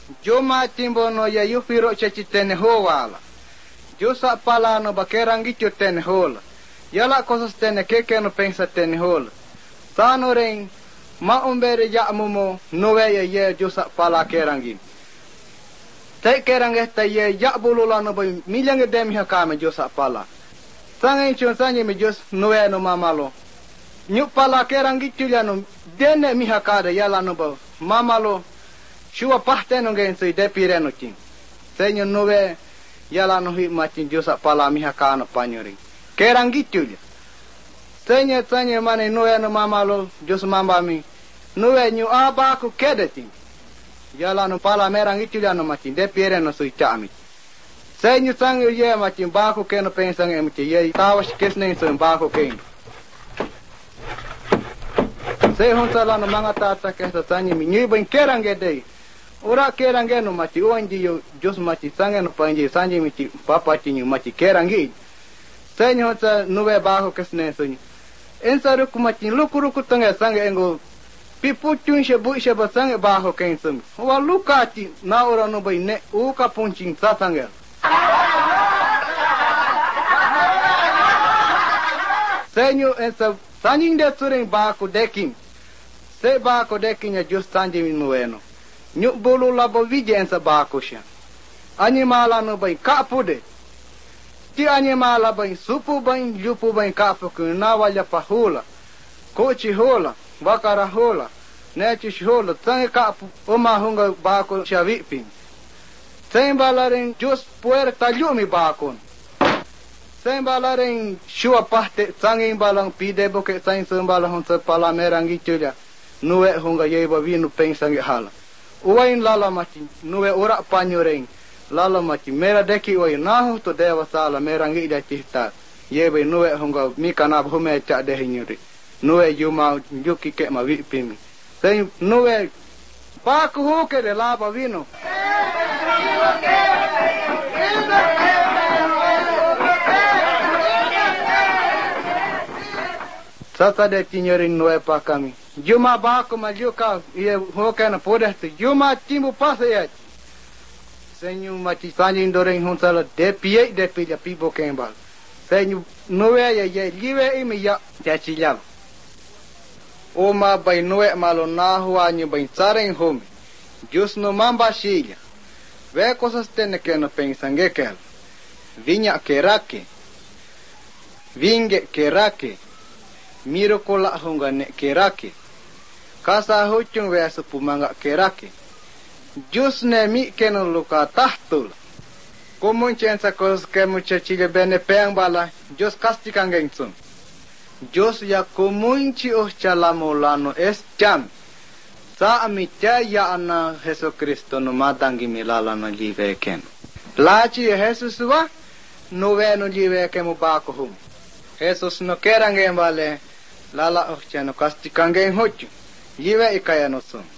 Juma timbo no ya yufiro chachitene hoala. Jusa pala no bakerang gicho tene hola. Yala cosas tene keke no pensa tene hola. Tano ring ma umbere ya mumo no ya ye jusa pala kerangin. Tay kerang esta ye ya bulula no boy milyang dem hakame jusa pala. Sangay chon sanye me jus no no mamalo. Nyu pala kerang gicho ya no dene mi hakada yala no bo mamalo. Shua pahte no gen sui depire no chin. Senyo nove yala no hi machin jusa pala mi hakano panyori. Kerang gitulia. Senyo mane nove no mamalo jus mamba mi. Nove nyu aba ku kedetin. Yala no pala merang gitulia no machin depire no sui chami. Senyo sangyo ye machin baku ke no pensang emche ye tawas kesne so baku ke. Sei honsala no mga tata kesa sanyi mi nyu ben kerang gedei. Ora kerange no machi oanji yo jos machi sange no panje sanji michi papa tinyu machi kerangi. Senyo ta nuwe baho kesne sonyi. Ensaru kumachi lukuruku tange sange engo pipu chunshe buishe basange baho kensum. Wa lukachi na ora no bai ne uka punchin sa sange. Senyo ensa sanjing de turing bako deking. Se bako deking ya jos sanji minueno. Nyuk bulu labo vijensa bakusha. Animala no bai kapude. Ti animala bai supu bai jupu bai kapuku na walya pahula. Kochi hola, wakara hola, nechish hola, tangi kapu uma hunga bako shavipin. Sembalarin jus puerta yumi bakon. Sembalarin shua pahte tangi balang pide boke tangi sembala hunsa pala merangi chulia. Nuwe hunga yeba vinu pensangi hala. Uwain lala machi nuwe ora panyoreng lala machi mera deki uwain nahu to dewa sala mera ngi ida cihta yebe nuwe hunga mikana bhume cha de hinyuri nuwe yuma yuki ke ma vipimi sei nuwe paku huke de laba vino sata de tinyoring nuwe pakami Juma bako majuka ye hoke na podeste Juma timbu pasayat senyu machi sanjing doreng hunsala de pia pibo kembal senyu nowe ye liwe imi ya chachilal Oma bai nowe malo nahua nyu bai tsareng home jus no mamba shilya ve cosas tene que no pensange kel viña kerake vinge kerake miro kola hunga ne kerake Kasa huchung wesa pumanga kerake. Jus ne mi keno luka tahtul. Kumunchen kos ke muchachile bene peang bala. Jus kastikan gengsun. Jus ya kumunchi chalamo lano es cham. Sa amitya ya ana Jesu Kristo no madangi milala no live ken. Lachi Jesus wa nuwe no live ke mubako hum. Jesus no kerange bale lala no kastikan geng huchung. Liwe ikaya no sun.